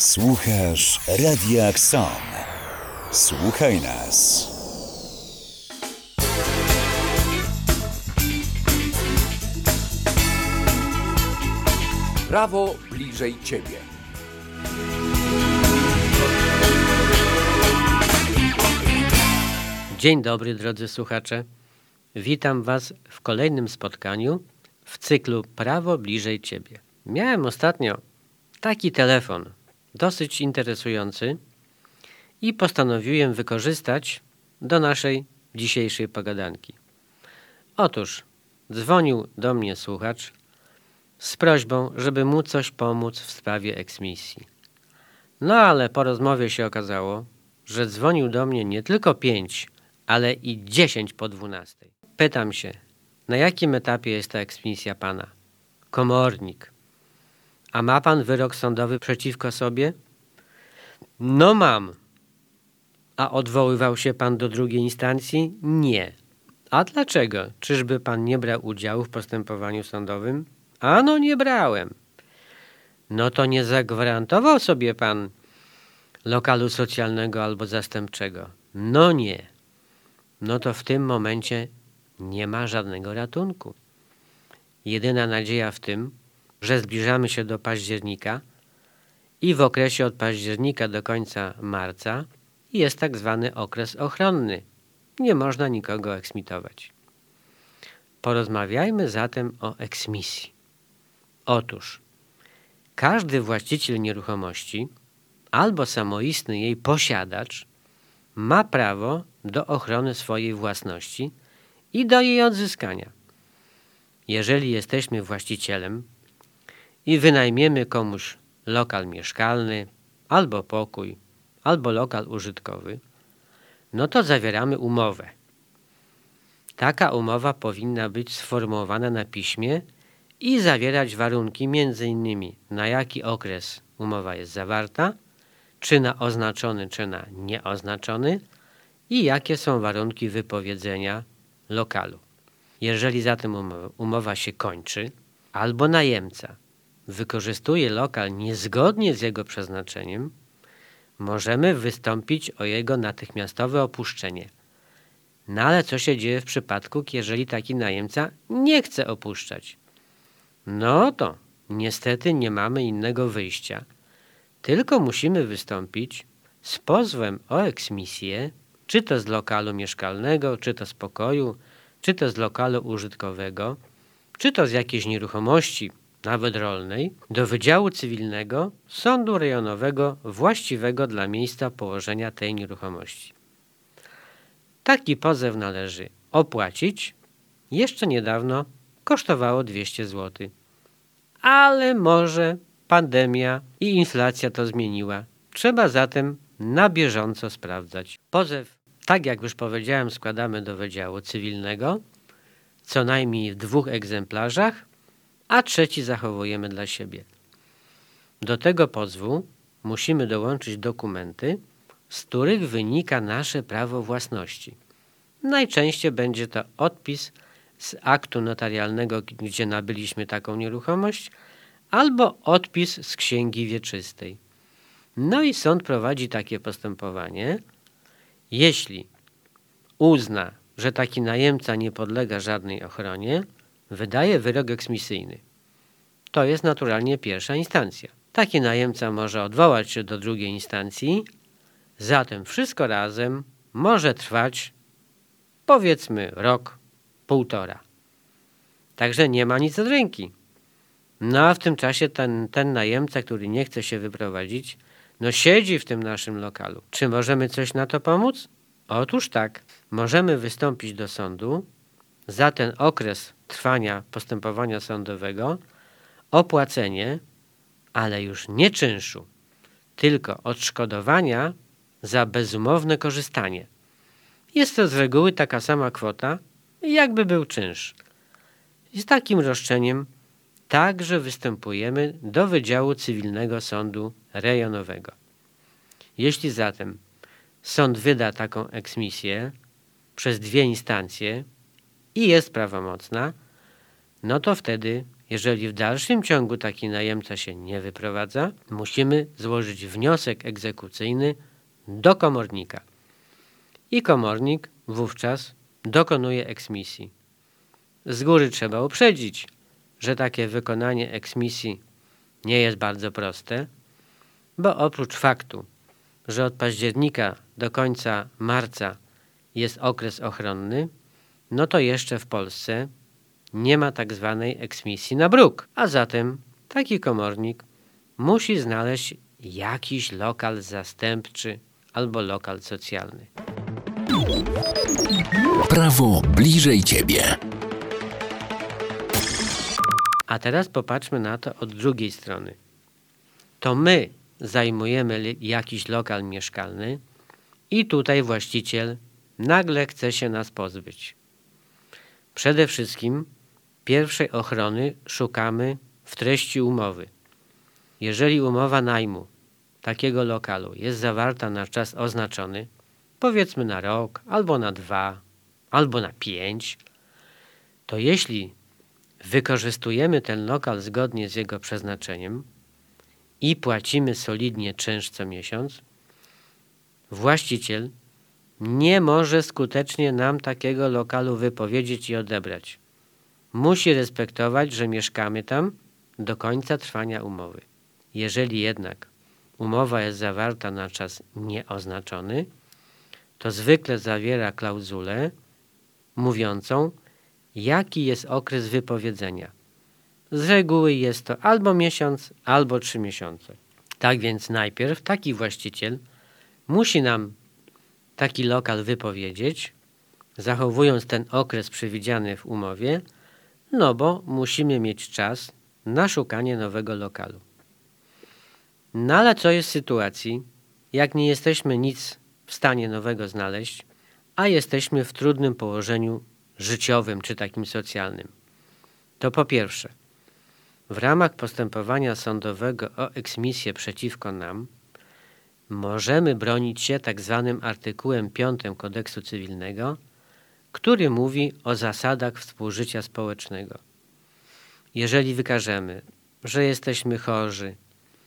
Słuchasz Radia Xon. Słuchaj nas. Prawo bliżej Ciebie. Dzień dobry, drodzy słuchacze. Witam Was w kolejnym spotkaniu w cyklu Prawo bliżej Ciebie. Miałem ostatnio taki telefon, dosyć interesujący i postanowiłem wykorzystać do naszej dzisiejszej pogadanki. Otóż dzwonił do mnie słuchacz z prośbą, żeby mu coś pomóc w sprawie eksmisji. No ale po rozmowie się okazało, że dzwonił do mnie nie tylko 5, ale i 10 po 12. Pytam się, na jakim etapie jest ta eksmisja pana? Komornik. A ma pan wyrok sądowy przeciwko sobie? No mam. A odwoływał się pan do drugiej instancji? Nie. A dlaczego? Czyżby pan nie brał udziału w postępowaniu sądowym? Ano nie brałem. No to nie zagwarantował sobie pan lokalu socjalnego albo zastępczego? No nie. No to w tym momencie nie ma żadnego ratunku. Jedyna nadzieja w tym, że zbliżamy się do października i w okresie od października do końca marca jest tak zwany okres ochronny. Nie można nikogo eksmitować. Porozmawiajmy zatem o eksmisji. Otóż każdy właściciel nieruchomości albo samoistny jej posiadacz ma prawo do ochrony swojej własności i do jej odzyskania. Jeżeli jesteśmy właścicielem i wynajmiemy komuś lokal mieszkalny, albo pokój, albo lokal użytkowy, no to zawieramy umowę. Taka umowa powinna być sformułowana na piśmie i zawierać warunki m.in. na jaki okres umowa jest zawarta, czy na oznaczony, czy na nieoznaczony i jakie są warunki wypowiedzenia lokalu. Jeżeli zatem umowa się kończy, albo najemca wykorzystuje lokal niezgodnie z jego przeznaczeniem, możemy wystąpić o jego natychmiastowe opuszczenie. No ale co się dzieje w przypadku, jeżeli taki najemca nie chce opuszczać? No to niestety nie mamy innego wyjścia, tylko musimy wystąpić z pozwem o eksmisję, czy to z lokalu mieszkalnego, czy to z pokoju, czy to z lokalu użytkowego, czy to z jakiejś nieruchomości, nawet rolnej, do Wydziału Cywilnego Sądu Rejonowego właściwego dla miejsca położenia tej nieruchomości. Taki pozew należy opłacić. Jeszcze niedawno kosztowało 200 zł. Ale może pandemia i inflacja to zmieniła. Trzeba zatem na bieżąco sprawdzać. Pozew, tak jak już powiedziałem, składamy do Wydziału Cywilnego, co najmniej w 2 egzemplarzach, a 3 zachowujemy dla siebie. Do tego pozwu musimy dołączyć dokumenty, z których wynika nasze prawo własności. Najczęściej będzie to odpis z aktu notarialnego, gdzie nabyliśmy taką nieruchomość, albo odpis z księgi wieczystej. No i sąd prowadzi takie postępowanie, jeśli uzna, że taki najemca nie podlega żadnej ochronie, wydaje wyrok eksmisyjny. To jest naturalnie pierwsza instancja. Taki najemca może odwołać się do drugiej instancji, zatem wszystko razem może trwać powiedzmy rok, 1,5. Także nie ma nic od ręki. No a w tym czasie ten najemca, który nie chce się wyprowadzić, no siedzi w tym naszym lokalu. Czy możemy coś na to pomóc? Otóż tak. Możemy wystąpić do sądu za ten okres trwania postępowania sądowego opłacenie, ale już nie czynszu, tylko odszkodowania za bezumowne korzystanie. Jest to z reguły taka sama kwota, jakby był czynsz. I z takim roszczeniem także występujemy do Wydziału Cywilnego Sądu Rejonowego. Jeśli zatem sąd wyda taką eksmisję przez 2 instancje i jest prawomocna, no to wtedy Jeżeli w dalszym ciągu taki najemca się nie wyprowadza, musimy złożyć wniosek egzekucyjny do komornika. I komornik wówczas dokonuje eksmisji. Z góry trzeba uprzedzić, że takie wykonanie eksmisji nie jest bardzo proste, bo oprócz faktu, że od października do końca marca jest okres ochronny, no to jeszcze w Polsce nie ma tak zwanej eksmisji na bruk, a zatem taki komornik musi znaleźć jakiś lokal zastępczy albo lokal socjalny. Prawo bliżej Ciebie. A teraz popatrzmy na to od drugiej strony. To my zajmujemy jakiś lokal mieszkalny i tutaj właściciel nagle chce się nas pozbyć. Przede wszystkim pierwszej ochrony szukamy w treści umowy. Jeżeli umowa najmu takiego lokalu jest zawarta na czas oznaczony, powiedzmy na rok, albo na 2, albo na 5, to jeśli wykorzystujemy ten lokal zgodnie z jego przeznaczeniem i płacimy solidnie czynsz co miesiąc, właściciel nie może skutecznie nam takiego lokalu wypowiedzieć i odebrać. Musi respektować, że mieszkamy tam do końca trwania umowy. Jeżeli jednak umowa jest zawarta na czas nieoznaczony, to zwykle zawiera klauzulę mówiącą, jaki jest okres wypowiedzenia. Z reguły jest to albo miesiąc, albo 3 miesiące. Tak więc najpierw taki właściciel musi nam taki lokal wypowiedzieć, zachowując ten okres przewidziany w umowie, no bo musimy mieć czas na szukanie nowego lokalu. No ale co jest w sytuacji, jak nie jesteśmy nic w stanie nowego znaleźć, a jesteśmy w trudnym położeniu życiowym czy takim socjalnym? To po pierwsze, w ramach postępowania sądowego o eksmisję przeciwko nam możemy bronić się tak zwanym artykułem 5 Kodeksu Cywilnego, który mówi o zasadach współżycia społecznego. Jeżeli wykażemy, że jesteśmy chorzy,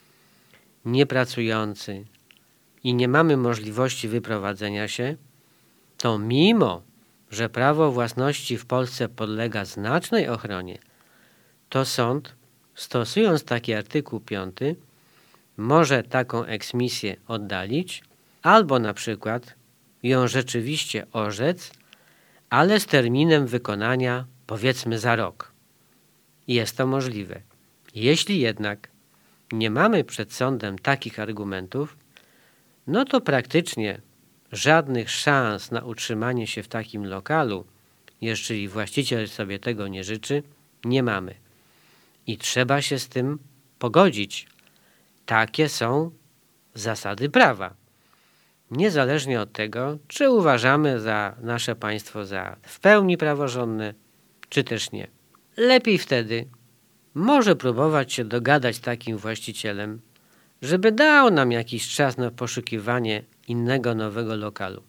niepracujący i nie mamy możliwości wyprowadzenia się, to mimo, że prawo własności w Polsce podlega znacznej ochronie, to sąd, stosując taki artykuł 5, może taką eksmisję oddalić albo na przykład ją rzeczywiście orzec, ale z terminem wykonania powiedzmy za rok. Jest to możliwe. Jeśli jednak nie mamy przed sądem takich argumentów, no to praktycznie żadnych szans na utrzymanie się w takim lokalu, jeżeli właściciel sobie tego nie życzy, nie mamy. I trzeba się z tym pogodzić. Takie są zasady prawa. Niezależnie od tego, czy uważamy za nasze państwo za w pełni praworządne, czy też nie. Lepiej wtedy może próbować się dogadać z takim właścicielem, żeby dał nam jakiś czas na poszukiwanie innego nowego lokalu.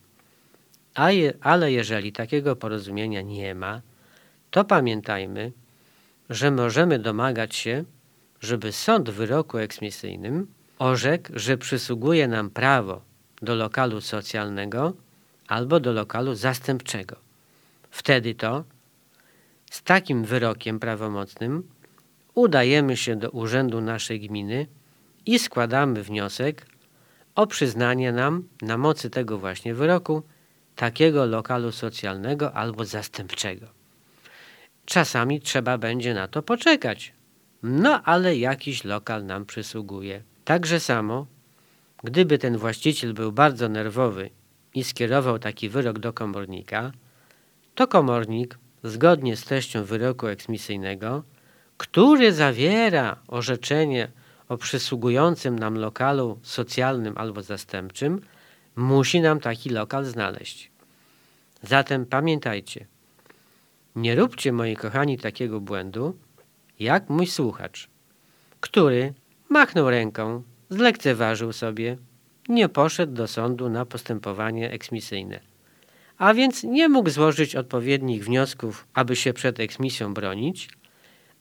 Ale jeżeli takiego porozumienia nie ma, to pamiętajmy, że możemy domagać się, żeby sąd w wyroku eksmisyjnym orzekł, że przysługuje nam prawo do lokalu socjalnego albo do lokalu zastępczego. Wtedy to z takim wyrokiem prawomocnym udajemy się do urzędu naszej gminy i składamy wniosek o przyznanie nam na mocy tego właśnie wyroku takiego lokalu socjalnego albo zastępczego. Czasami trzeba będzie na to poczekać, no ale jakiś lokal nam przysługuje. Także samo, gdyby ten właściciel był bardzo nerwowy i skierował taki wyrok do komornika, to komornik, zgodnie z treścią wyroku eksmisyjnego, który zawiera orzeczenie o przysługującym nam lokalu socjalnym albo zastępczym, musi nam taki lokal znaleźć. Zatem pamiętajcie, nie róbcie, moi kochani, takiego błędu, jak mój słuchacz, który machnął ręką, zlekceważył sobie, nie poszedł do sądu na postępowanie eksmisyjne, a więc nie mógł złożyć odpowiednich wniosków, aby się przed eksmisją bronić,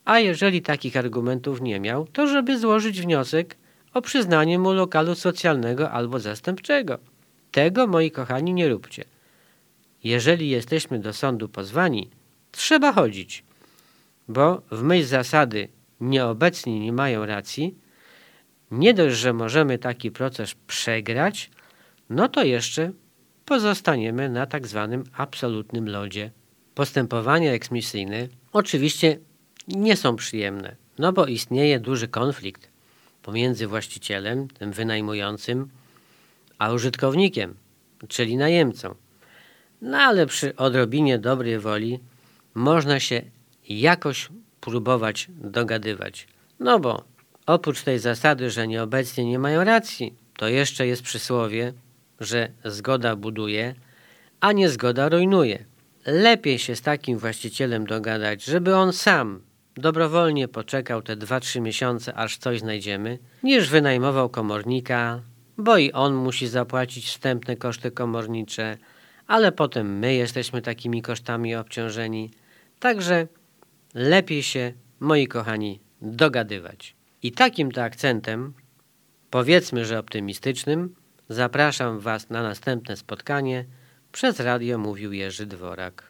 A jeżeli takich argumentów nie miał, to żeby złożyć wniosek o przyznanie mu lokalu socjalnego albo zastępczego. Tego, moi kochani, nie róbcie. Jeżeli jesteśmy do sądu pozwani, trzeba chodzić, bo w myśl zasady nieobecni nie mają racji, nie dość, że możemy taki proces przegrać, no to jeszcze pozostaniemy na tak zwanym absolutnym lodzie. Postępowania eksmisyjne oczywiście nie są przyjemne, no bo istnieje duży konflikt pomiędzy właścicielem, tym wynajmującym, a użytkownikiem, czyli najemcą. No ale przy odrobinie dobrej woli można się jakoś próbować dogadywać. No bo oprócz tej zasady, że nieobecnie nie mają racji, to jeszcze jest przysłowie, że zgoda buduje, a niezgoda rujnuje. Lepiej się z takim właścicielem dogadać, żeby on sam dobrowolnie poczekał te 2-3 miesiące, aż coś znajdziemy, niż wynajmował komornika, bo i on musi zapłacić wstępne koszty komornicze, ale potem my jesteśmy takimi kosztami obciążeni. Także lepiej się, moi kochani, dogadywać. I takim to akcentem, powiedzmy, że optymistycznym, zapraszam Was na następne spotkanie. Przez radio mówił Jerzy Dworak.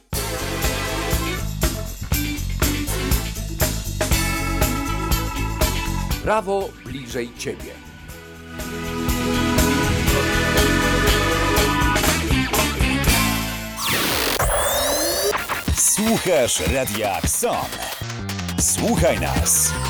Prawo bliżej Ciebie. Słuchasz Radia Akson. Słuchaj nas.